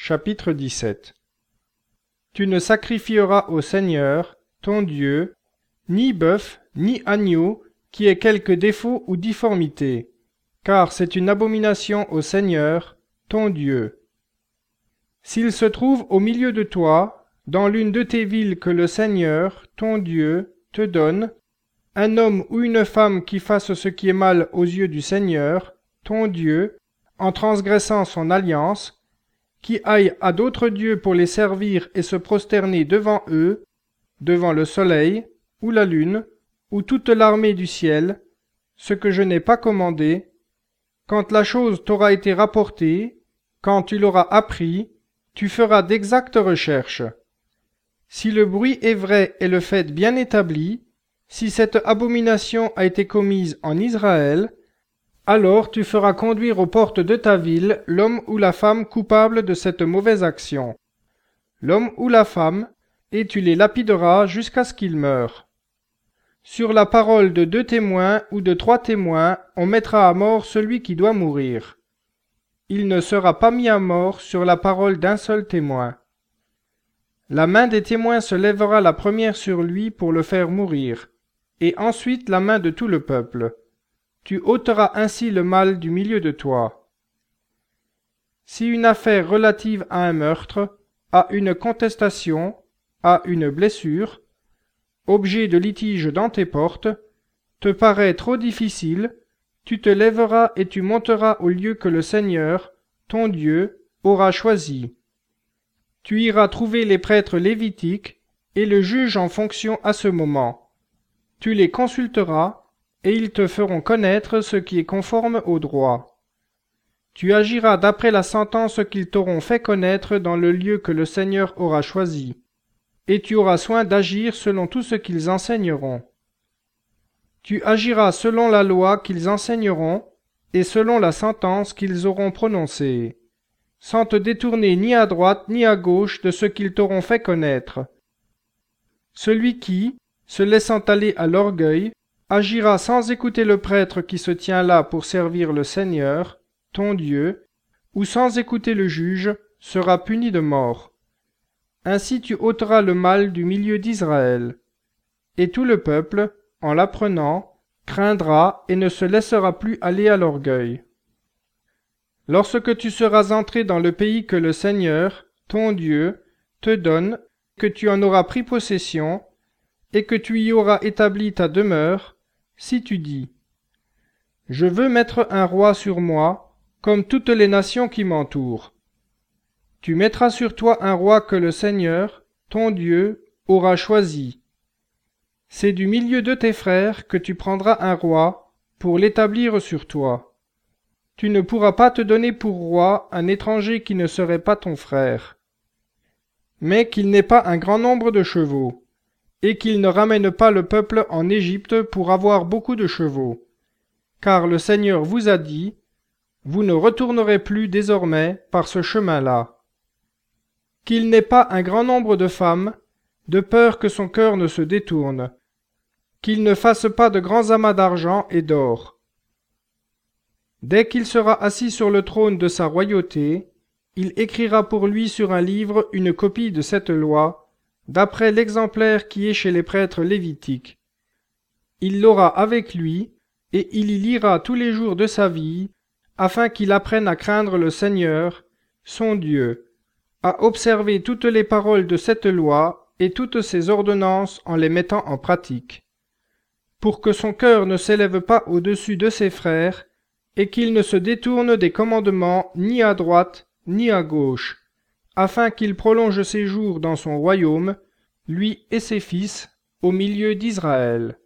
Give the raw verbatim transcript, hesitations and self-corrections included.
Chapitre dix-sept. Tu ne sacrifieras au Seigneur, ton Dieu, ni bœuf, ni agneau, qui ait quelque défaut ou difformité, car c'est une abomination au Seigneur, ton Dieu. S'il se trouve au milieu de toi, dans l'une de tes villes que le Seigneur, ton Dieu, te donne, un homme ou une femme qui fasse ce qui est mal aux yeux du Seigneur, ton Dieu, en transgressant son alliance, qui aille à d'autres dieux pour les servir et se prosterner devant eux, devant le soleil, ou la lune, ou toute l'armée du ciel, ce que je n'ai pas commandé, quand la chose t'aura été rapportée, quand tu l'auras appris, tu feras d'exactes recherches. Si le bruit est vrai et le fait bien établi, si cette abomination a été commise en Israël, alors tu feras conduire aux portes de ta ville l'homme ou la femme coupable de cette mauvaise action, l'homme ou la femme, et tu les lapideras jusqu'à ce qu'ils meurent. Sur la parole de deux témoins ou de trois témoins, on mettra à mort celui qui doit mourir. Il ne sera pas mis à mort sur la parole d'un seul témoin. La main des témoins se lèvera la première sur lui pour le faire mourir, et ensuite la main de tout le peuple. Tu ôteras ainsi le mal du milieu de toi. Si une affaire relative à un meurtre, à une contestation, à une blessure, objet de litige dans tes portes, te paraît trop difficile, tu te lèveras et tu monteras au lieu que le Seigneur, ton Dieu, aura choisi. Tu iras trouver les prêtres lévitiques et le juge en fonction à ce moment. Tu les consulteras, et ils te feront connaître ce qui est conforme au droit. Tu agiras d'après la sentence qu'ils t'auront fait connaître dans le lieu que le Seigneur aura choisi, et tu auras soin d'agir selon tout ce qu'ils enseigneront. Tu agiras selon la loi qu'ils enseigneront, et selon la sentence qu'ils auront prononcée, sans te détourner ni à droite ni à gauche de ce qu'ils t'auront fait connaître. Celui qui, se laissant aller à l'orgueil, agira sans écouter le prêtre qui se tient là pour servir le Seigneur, ton Dieu, ou sans écouter le juge, sera puni de mort. Ainsi tu ôteras le mal du milieu d'Israël. Et tout le peuple, en l'apprenant, craindra et ne se laissera plus aller à l'orgueil. Lorsque tu seras entré dans le pays que le Seigneur, ton Dieu, te donne, que tu en auras pris possession, et que tu y auras établi ta demeure, si tu dis « Je veux mettre un roi sur moi, comme toutes les nations qui m'entourent », tu mettras sur toi un roi que le Seigneur, ton Dieu, aura choisi. C'est du milieu de tes frères que tu prendras un roi pour l'établir sur toi. Tu ne pourras pas te donner pour roi un étranger qui ne serait pas ton frère, mais qu'il n'ait pas un grand nombre de chevaux, et qu'il ne ramène pas le peuple en Égypte pour avoir beaucoup de chevaux. Car le Seigneur vous a dit, vous ne retournerez plus désormais par ce chemin-là. Qu'il n'ait pas un grand nombre de femmes, de peur que son cœur ne se détourne. Qu'il ne fasse pas de grands amas d'argent et d'or. Dès qu'il sera assis sur le trône de sa royauté, il écrira pour lui sur un livre une copie de cette loi, d'après l'exemplaire qui est chez les prêtres lévitiques. Il l'aura avec lui, et il y lira tous les jours de sa vie, afin qu'il apprenne à craindre le Seigneur, son Dieu, à observer toutes les paroles de cette loi et toutes ses ordonnances en les mettant en pratique, pour que son cœur ne s'élève pas au-dessus de ses frères, et qu'il ne se détourne des commandements ni à droite ni à gauche, afin qu'il prolonge ses jours dans son royaume, lui et ses fils, au milieu d'Israël.